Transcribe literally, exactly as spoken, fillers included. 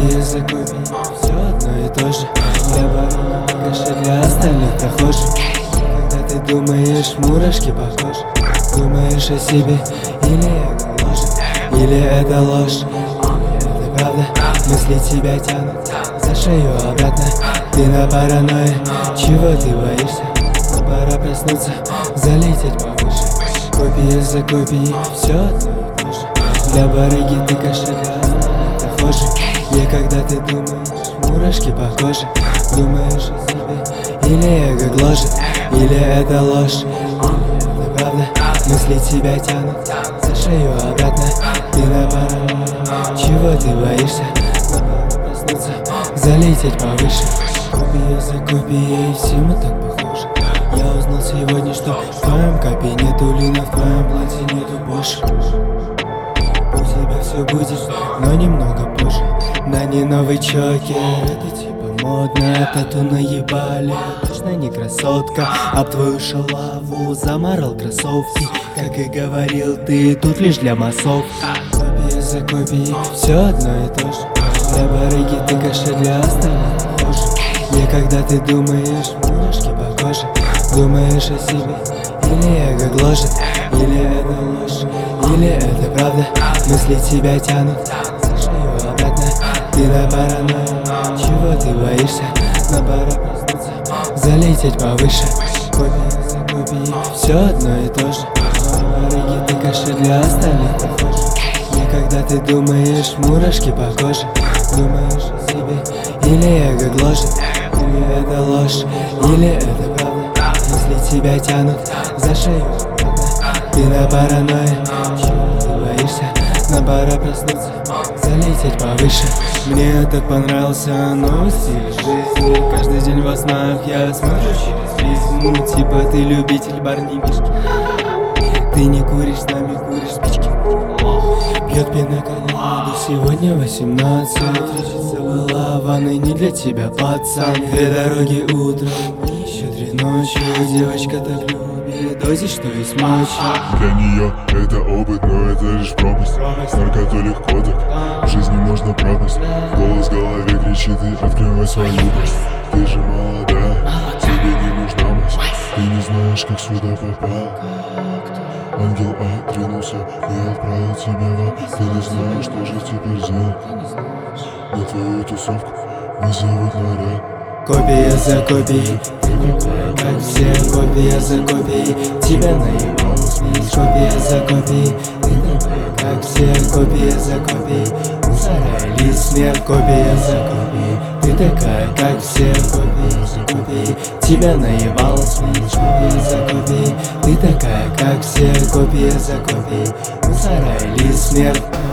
Копия за копией, все одно и то же. Для барона каша, для остальных прохожих. Когда ты думаешь, мурашки похожи. Думаешь о себе, или это ложь, или это ложь, или это правда. Мысли тебя тянут за шею обратно. Ты на паранойе, чего ты боишься? Но пора проснуться, залететь повыше. Копия за копией, все одно и то же. Для барыги ты каша, для остальных прохожих. И когда ты думаешь, мурашки похожи. Думаешь о себе, или эго гложет, или это ложь, или это правда. Мысли тебя тянут за шею обратно. Ты на паранойе, чего ты боишься? Но пора проснуться, залететь повыше. Копия за копией, все мы так похожи. Я узнал сегодня, что в твоем копе нету лина, в твоем платье нету Бош. У тебя все будет, но немного позже. На ней новый чокер, это типа модно. Тату наебали, точно не красотка. Об твою шалаву заморал кроссовки. Как и говорил ты, тут лишь для массовки. Копия за копией, все одно и то же. Для барыги ты каша, для остальных похожи. И когда ты думаешь, мурашки похожи. Думаешь о себе, или эго гложет, или это ложь, или это правда. Мысли тебя тянут за шею обратно. Ты на паранойе, чего ты боишься? Но пора проснуться, залететь повыше. Копия за копией, все одно и то же. Барыги ты каша, для остальных похожи. И когда ты думаешь, мурашки похожи. Думаешь о себе, или эго гложет, или это ложь, или это правда. Мысли тебя тянут за шею обратно. Ты на паранойе, чего ты боишься? Но пора проснуться, залететь повыше. Мне так понравился новый стиль жизни. Каждый день во снах я смотрю через призму. Типа ты любитель барнибишки. Ты не куришь, с нами куришь спички. Пьет пиноколаду, сегодня восемнадцать. Речица была ванной не для тебя, пацан. Две дороги утром, еще три ночью. Девочка так любит дозить, что есть мочи. Для нее это опыт, но это лишь пропасть. Только то легко так, в жизни можно пропасть. Голос в голове кричит и открывай свою пасть. Ты же молодая, тебе не нужна мать. Ты не знаешь, как сюда попал. Ангел отринулся и отправил тебя в ад. Ты не знаешь, что же теперь делать. На твою тусовку вызовут наряд. Копия за копией, ты такая, как все. Копия за копией, тебя наебал смесь. Копия за копией, ты такая, как все. Копия за копией, сарай или смерть. Копия за копией, ты такая, как все. Копия за копией, тебя наебал смесь. Копия за копией, ты такая, как все. Копия за копией, сарай или смерть.